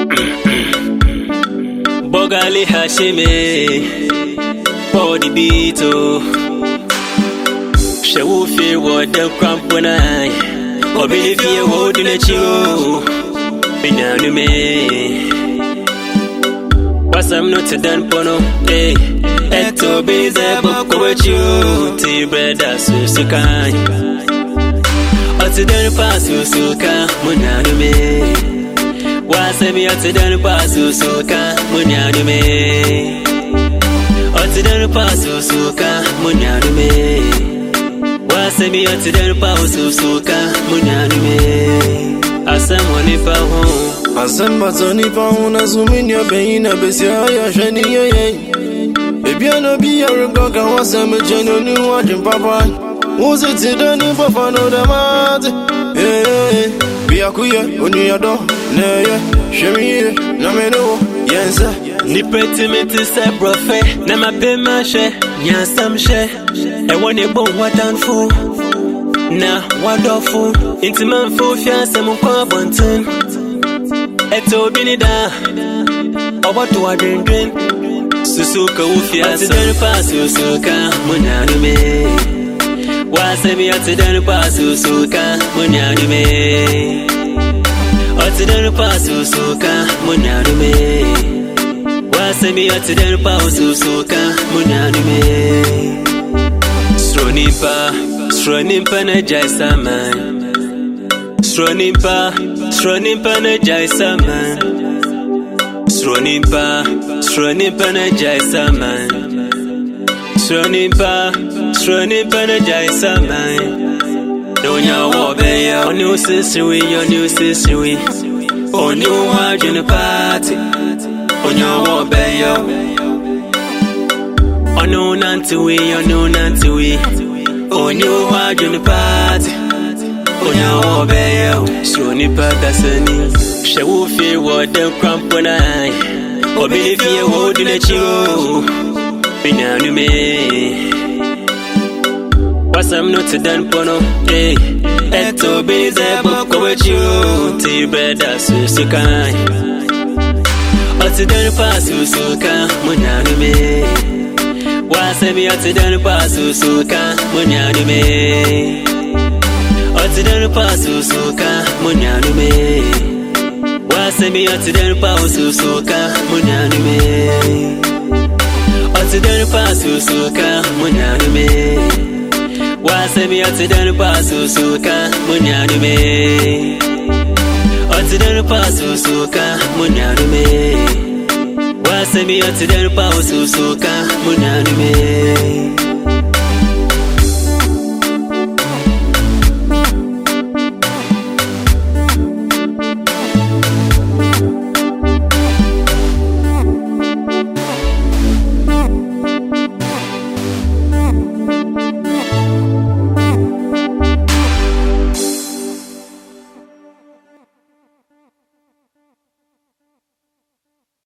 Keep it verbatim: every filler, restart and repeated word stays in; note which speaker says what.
Speaker 1: Bogali Hashime, for the beat, oh. Shall feel what the cramp when I, or believe you holding at you, Binanu me. Was I'm not a done pono, eh? Eto be the book with you, tea bread as Susukai. Or to then pass Susuka, Munanu me. Was a me at the done pass Susuka, Munanu me. Or to then pass Susuka, Munanu me. Was a me at the done pass Susuka, Munanu me. As someone if I home.
Speaker 2: Asem batoni pa una zuminya beina besia ya sheni ye. Ebia no bi ya rego ka wasem jeno ni wajin papa. Uzi ti dani papa no da mat. Eh bi akuye oni ado ne ye. Shemi na me no yensa.
Speaker 1: Ni pretty me to say brofe na ma pe ma she nya sam she. E woni bo wadan fu. Na wonderful intimate fu fiance mo kwa bonten. Eto binida oboto wadwendwen Susuka ufia atidani pa Susuka munyanu me Wasemi atidani pa Susuka munyanu me Atidani pa Susuka munyanu me Wasemi atidani pa Susuka munyanu me Stronimpa Stronimpa na jaisa man Stronimpa, Stronimpa na jaisa man. Stronimpa, Stronimpa na jaisa man. Stronimpa, Stronimpa na jaisa man. Donya wobeya, oni usisiwi, oni usisiwi. Oni uwajuni party, onya wobeya. Oni unantiwi, oni unantiwi. Oni uwajuni party. Onya obeyo, shoni patasani. Shawu fi wode krampona. Obili fi wode na chiwo. Binanu me. Wasam no to dan pono, eh. Eto be the book with you. Ti breda Susukai. Oti dan pa Susuka, munyanu me. Wasemi oti dan pa Susuka, munyanu me. Atidani pa Susuka munyanu me. Wasemi atidani pa Susuka munyanu me. Atidani pa Susuka munyanu me. Wasemi atidani pa Susuka munyanu me. Atidani pa Susuka munyanu me. Wasemi atidani pa Susuka munyanu me.